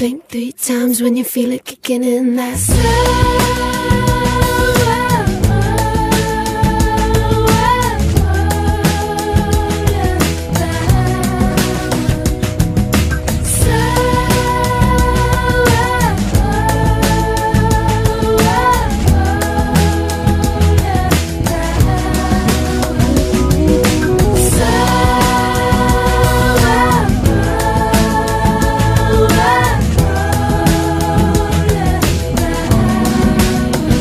blink 3 times when you feel it kicking in. That slow